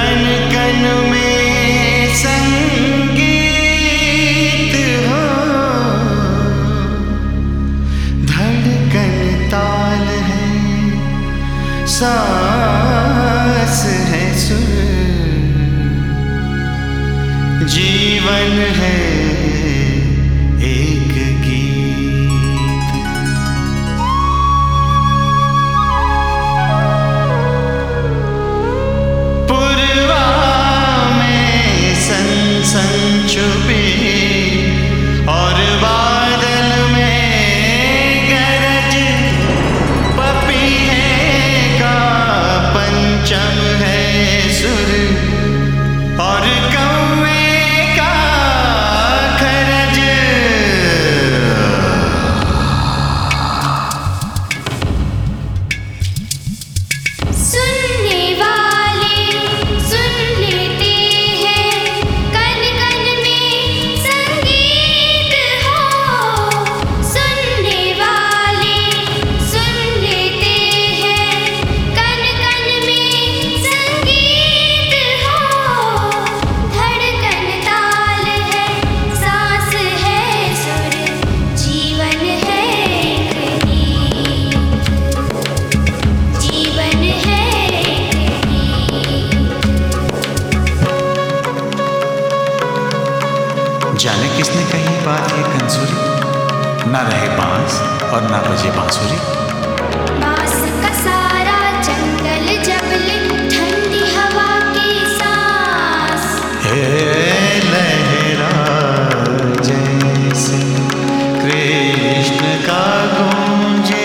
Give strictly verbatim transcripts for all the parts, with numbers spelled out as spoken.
कन कन में संगीत हो, धड़कन ताल है, सांस है सुर, जीवन है एक गीत। पूर्वा में सन सन छुपी और बादल में गरज, पपीहे का पंचम है सुर और कौवे का खरज। सुनने वाले सुन लेते हैं, कन कन में संगीत हो। सुनने वाले सुन लेते हैं, कन कन में संगीत हो, धड़कन ताल है, सांस है सुर, जीवन है एक गीत, जीवन है एक जाने किसने कही बात ये कंसूरी, ना रहे बांस और ना बजे बांसुरी। बांस का सारा जंगल जबले, ठंडी हवा की सांस। हे लहरा जैसे कृष्ण का गूंजे,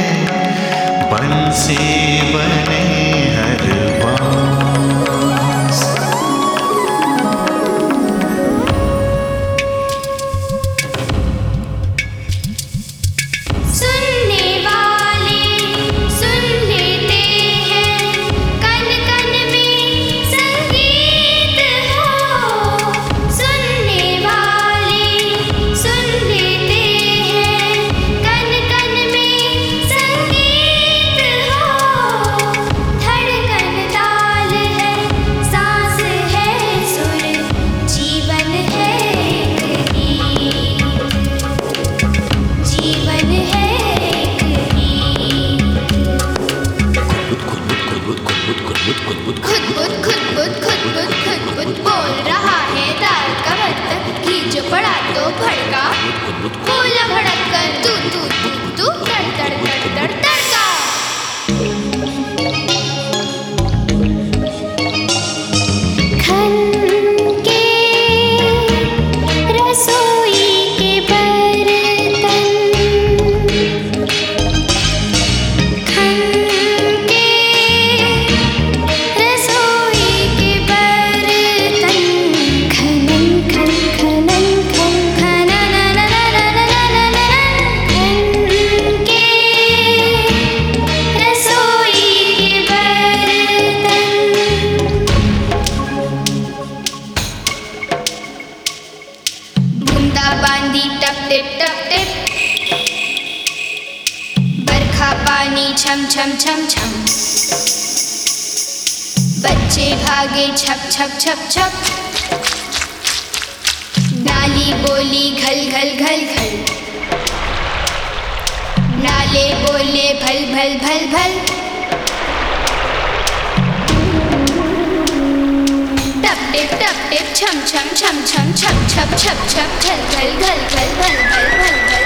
बंसी बने हर बांस। सुनने वाले सुन लेते हैं, कन कन में संगीत हो। सुनने वाले सुन लेते हैं, कन कन में संगीत हो, धड़कन ताल है, सांस है सुर, जीवन है एक गीत, जीवन है एक गीत। खुद बुद खुद बुद खुद बुद खुद बुद बोल रहा है दाल का बर्तन, घी जो पड़ा तो भड़का, बोला भड़क कर तू तू तू तू, तड़ तड़ तड़ तड़ तड़का। खन के रसोई के बर्तन, खन के रसोई के बर्तन, खनन खन खनन खन खननननननननननन, खन के रसोई के बर्तन। बूंदा बांदी टप टिप टप टिप, बरखा पानी छम छम छम छम, बच्चे भागे छप छप छप छप, नाली बोली घल घल घल घल, नाले बोले भल भल भल भल, टप टिप टप टिप छम छम छम छम छप छप छप छप, घल घल घल घल घल घल घल घल।